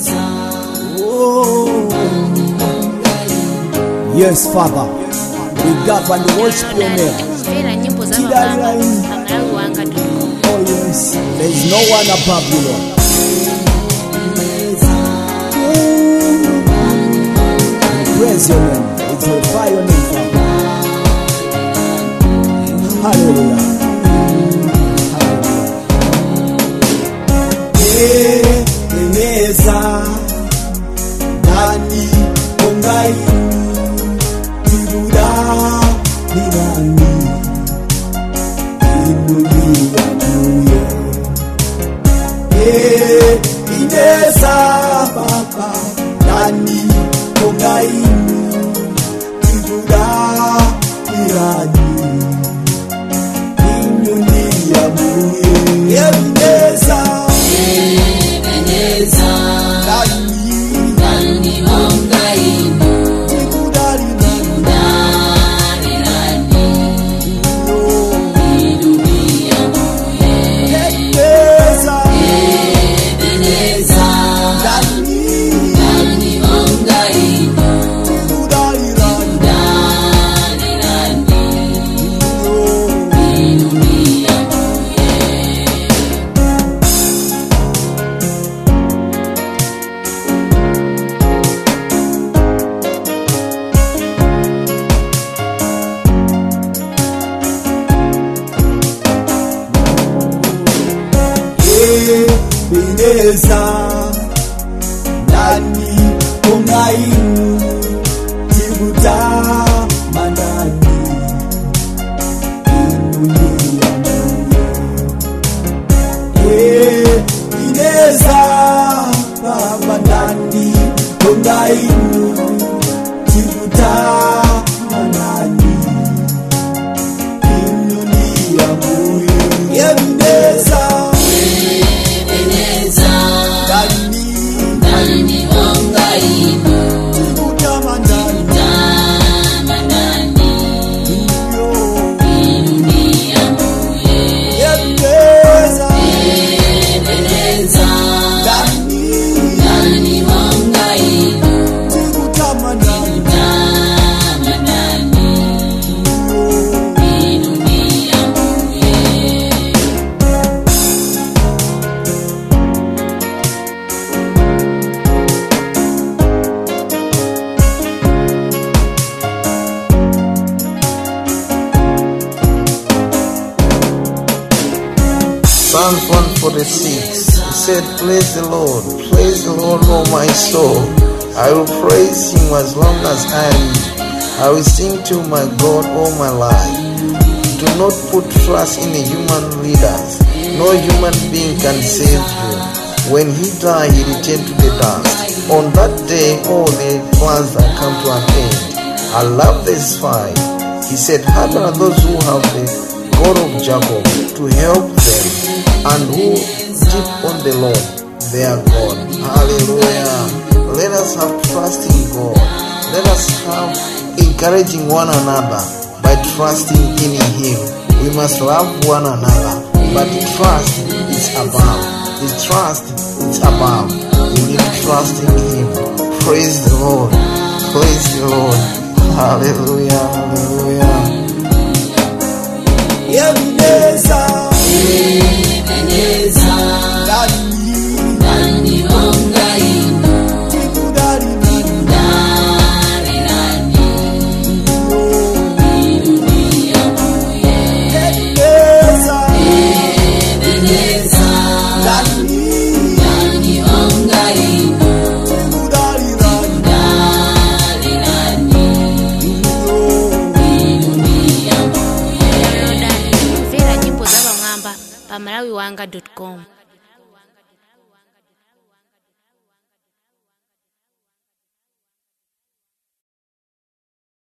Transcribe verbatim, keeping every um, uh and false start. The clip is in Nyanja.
Oh, yes, Father, we got and worship your name. Oh, yes, there is no one above you, Lord. Praise your name. It's a fire name, Father. Hallelujah. Ebeneza nani ongai tibuda nani inulia muye Ebeneza baba nani ongai tibuda nani inulia muye Ebeneza Ebeneza nani ongainu tibuta manani inulia muye Ebeneza baba nani ongainu tibuta manani inulia muye Ebeneza Psalms one forty-six, he said, praise the Lord, praise the Lord, O my soul. I will praise him as long as I live. I will sing to my God all my life. Do not put trust in a human leaders. No human being can save you. When he died, he returned to the dust. On that day, all the plans that come to an end. I love this fight. He said, happy are those who have the God of Jacob to help them, and who deep on the Lord their God. Hallelujah. Let us have trust in God. Let us have encouraging one another by trusting in him. We must love one another, but trust is above. The trust is above. We need trust in him. Praise the Lord. Praise the Lord. Hallelujah. Hallelujah. Ebeneza Ebeneza nani nani ongainu tikudari nani nani inulia muye Ebeneza Ebeneza nani nani ongainu tikudari nani nani inulia muye Vera nyimbo za Bamwamba pa malawi wanga dot com.